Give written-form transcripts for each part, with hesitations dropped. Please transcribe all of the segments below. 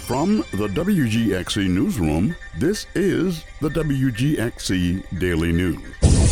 From the WGXC Newsroom, this is the WGXC Daily News.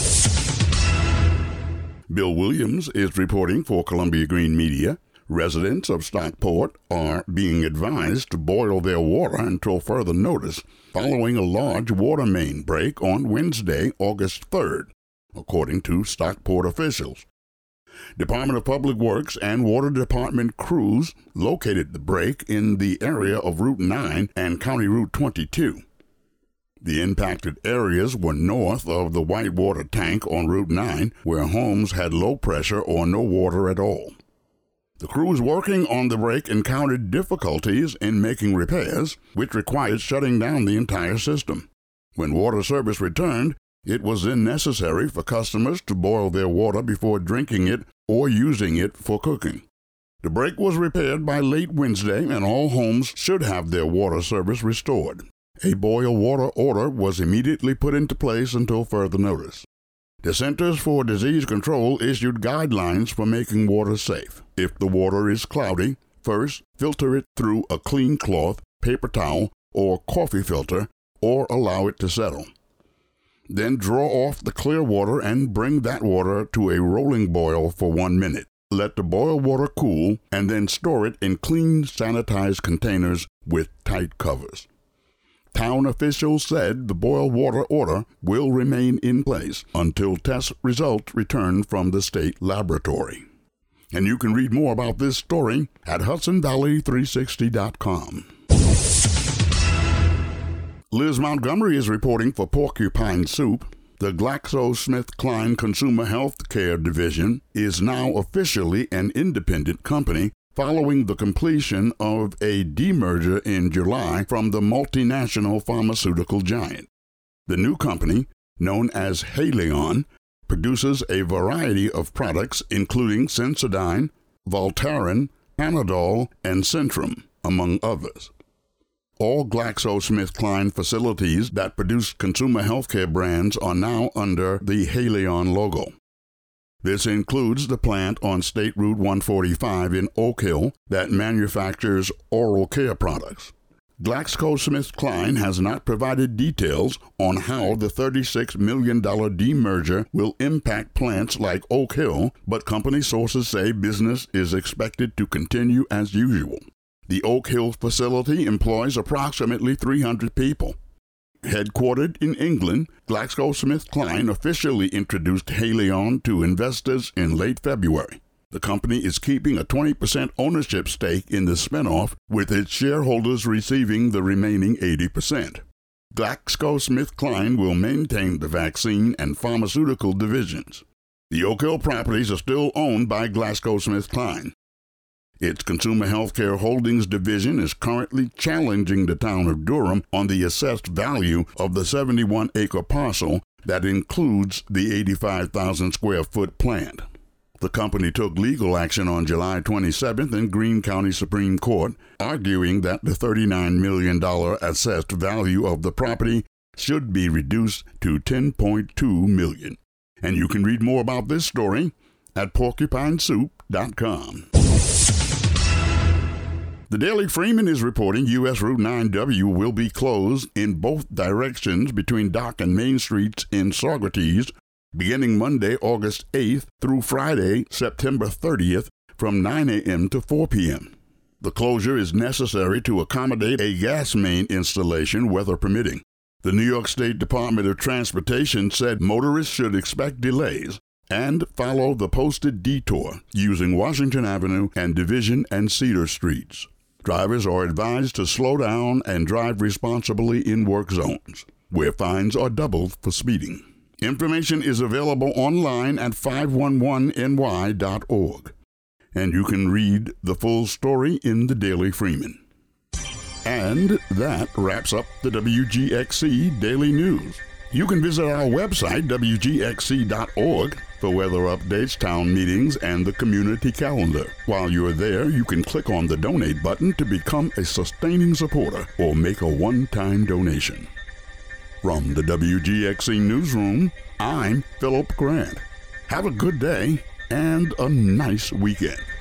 Bill Williams is reporting for Columbia Green Media. Residents of Stockport are being advised to boil their water until further notice following a large water main break on Wednesday, August 3rd, according to Stockport officials. Department of Public Works and Water Department crews located the break in the area of Route 9 and County Route 22. The impacted areas were north of the Whitewater tank on Route 9, where homes had low pressure or no water at all. The crews working on the break encountered difficulties in making repairs, which required shutting down the entire system. When water service returned, it was then necessary for customers to boil their water before drinking it or using it for cooking. The break was repaired by late Wednesday, and all homes should have their water service restored. A boil water order was immediately put into place until further notice. The Centers for Disease Control issued guidelines for making water safe. If the water is cloudy, first filter it through a clean cloth, paper towel, or coffee filter, or allow it to settle. Then draw off the clear water and bring that water to a rolling boil for 1 minute. Let the boiled water cool and then store it in clean, sanitized containers with tight covers. Town officials said the boiled water order will remain in place until test results return from the state laboratory. And you can read more about this story at HudsonValley360.com. Liz Montgomery is reporting for Porcupine Soup. The GlaxoSmithKline Consumer Health Care Division is now officially an independent company following the completion of a demerger in July from the multinational pharmaceutical giant. The new company, known as Haleon, produces a variety of products including Sensodyne, Voltaren, Panadol, and Centrum, among others. All GlaxoSmithKline facilities that produce consumer healthcare brands are now under the Haleon logo. This includes the plant on State Route 145 in Oak Hill that manufactures oral care products. GlaxoSmithKline has not provided details on how the $36 million demerger will impact plants like Oak Hill, but company sources say business is expected to continue as usual. The Oak Hill facility employs approximately 300 people. Headquartered in England, GlaxoSmithKline officially introduced Haleon to investors in late February. The company is keeping a 20% ownership stake in the spinoff, with its shareholders receiving the remaining 80%. GlaxoSmithKline will maintain the vaccine and pharmaceutical divisions. The Oak Hill properties are still owned by GlaxoSmithKline. Its Consumer Healthcare Holdings division is currently challenging the town of Durham on the assessed value of the 71-acre parcel that includes the 85,000 square foot plant. The company took legal action on July 27th in Greene County Supreme Court, arguing that the $39 million assessed value of the property should be reduced to $10.2 million. And you can read more about this story at porcupinesoup.com. The Daily Freeman is reporting U.S. Route 9W will be closed in both directions between Dock and Main Streets in Saugerties beginning Monday, August 8th through Friday, September 30th from 9 a.m. to 4 p.m. The closure is necessary to accommodate a gas main installation, weather permitting. The New York State Department of Transportation said motorists should expect delays and follow the posted detour using Washington Avenue and Division and Cedar Streets. Drivers are advised to slow down and drive responsibly in work zones, where fines are doubled for speeding. Information is available online at 511ny.org, and you can read the full story in the Daily Freeman. And that wraps up the WGXC Daily News. You can visit our website, wgxc.org, for weather updates, town meetings, and the community calendar. While you're there, you can click on the donate button to become a sustaining supporter or make a one-time donation. From the WGXC Newsroom, I'm Philip Grant. Have a good day and a nice weekend.